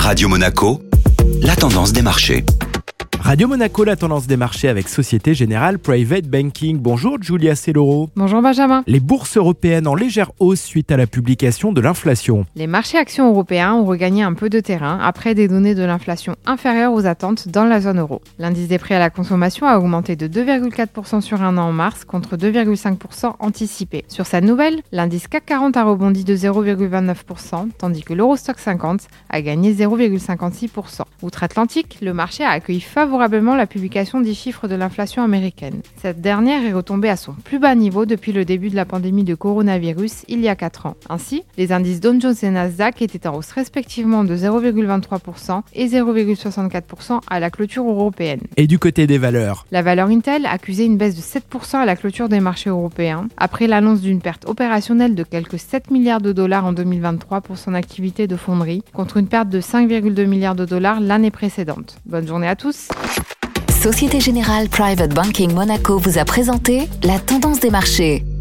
Radio Monaco, la tendance des marchés. Radio Monaco, la tendance des marchés avec Société Générale Private Banking. Bonjour Julia Selloro. Bonjour Benjamin. Les bourses européennes en légère hausse suite à la publication de l'inflation. Les marchés actions européens ont regagné un peu de terrain après des données de l'inflation inférieures aux attentes dans la zone euro. L'indice des prix à la consommation a augmenté de 2,4% sur un an en mars contre 2,5% anticipé. Sur cette nouvelle, l'indice CAC 40 a rebondi de 0,29%, tandis que l'Eurostoxx 50 a gagné 0,56%. Outre-Atlantique, le marché a accueilli favorablement la publication des chiffres de l'inflation américaine. Cette dernière est retombée à son plus bas niveau depuis le début de la pandémie de coronavirus il y a 4 ans. Ainsi, les indices Dow Jones et Nasdaq étaient en hausse respectivement de 0,23% et 0,64% à la clôture européenne. Et du côté des valeurs, la valeur Intel accusait une baisse de 7% à la clôture des marchés européens, après l'annonce d'une perte opérationnelle de quelques 7 milliards de dollars en 2023 pour son activité de fonderie, contre une perte de 5,2 milliards de dollars l'année précédente. Bonne journée à tous. Société Générale Private Banking Monaco vous a présenté la tendance des marchés.